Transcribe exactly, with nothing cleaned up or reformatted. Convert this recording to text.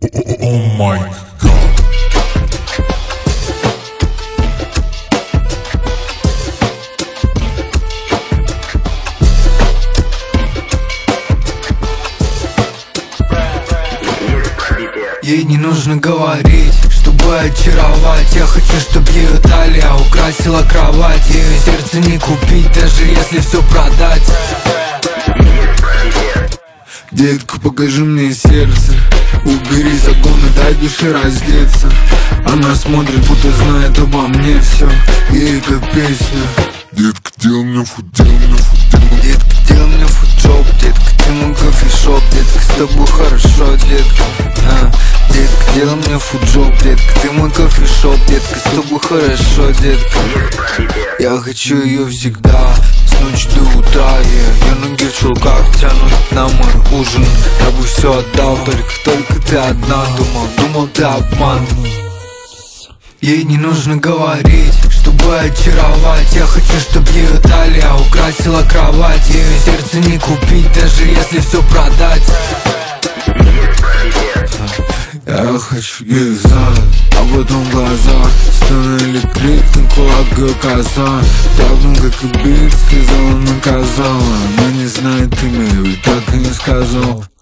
О май гад. Ей не нужно говорить, чтобы очаровать. Я хочу, чтобы ее талия украсила кровать. Ее сердце не купить, даже если все продать. Детка, покажи мне сердце, убери законы, дай душе раздеться. Она смотрит, будто знает обо мне все. Ей как песня. Детка, делай мне фут, делай мне фут, делай мне фут. Детка, делай мне футшоп, детка, ты мой кофешоп. Детка, с тобой хорошо, детка, а. Детка, делай мне футшоп, детка, ты мой кофешоп. Детка, с тобой хорошо, детка. Я хочу ее всегда, с ночи до утра, yeah. Я ноги в чулках тянут на мой ужин. Я бы все отдал, только, только ты одна. Думал, думал, ты обман. Ей не нужно говорить, чтобы очаровать. Я хочу, чтобы ее талия украсила кровать. Ее сердце не купить, даже если все продать. Я хочу их знать, а в этом глазах стены электрик, кулак и коза. Давно как и бит, сказала, наказала. Но не знает имя, ведь так и не сказал.